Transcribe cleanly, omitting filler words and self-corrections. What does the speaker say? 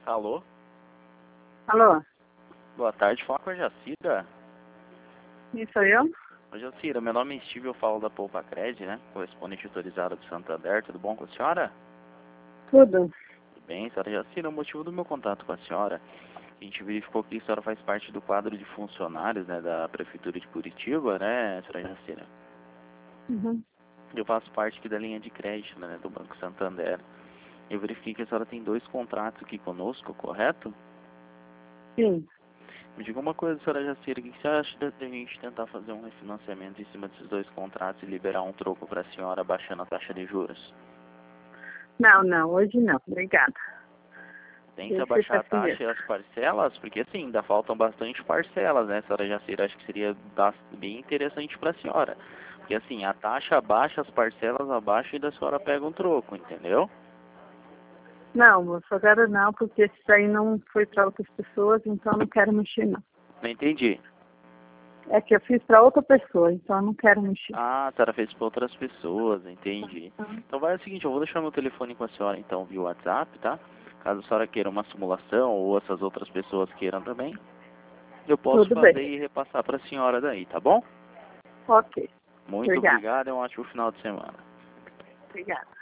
Alô? Alô? Boa tarde, fala com a Jacira. Isso sou eu? Oi, Jacira, meu nome é Steve, eu falo da Poupa Cred, né? Correspondente autorizado do Santander, tudo bom com a senhora? Tudo. Tudo bem, senhora Jacira, o motivo do meu contato com a senhora, a gente verificou que a senhora faz parte do quadro de funcionários, né, da Prefeitura de Curitiba, né, senhora Jacira? Uhum. Eu faço parte aqui da linha de crédito, né, do Banco Santander. Eu verifiquei que a senhora tem 2 contratos aqui conosco, correto? Sim. Me diga uma coisa, senhora Jacira, o que você acha da gente tentar fazer um refinanciamento em cima desses 2 contratos e liberar um troco para a senhora baixando a taxa de juros? Não, hoje não. Obrigada. Tenta Deixa baixar a assim taxa e mesmo. as parcelas, porque assim, ainda faltam bastante parcelas, né, senhora Jacira? Acho que seria bem interessante para a senhora. Porque assim, a taxa abaixa, as parcelas abaixo e da senhora pega um troco, entendeu? Não, agora não, porque isso aí não foi para outras pessoas, então eu não quero mexer, não. Não entendi. É que eu fiz para outra pessoa, então eu não quero mexer. Ah, a senhora fez para outras pessoas, entendi. Tá. Então vai o seguinte, eu vou deixar meu telefone com a senhora então via WhatsApp, tá? Caso a senhora queira uma simulação ou essas outras pessoas queiram também, eu posso Tudo bem. fazer e repassar para a senhora daí, tá bom? Ok. Muito Obrigada. obrigado e um ótimo final de semana. Obrigada.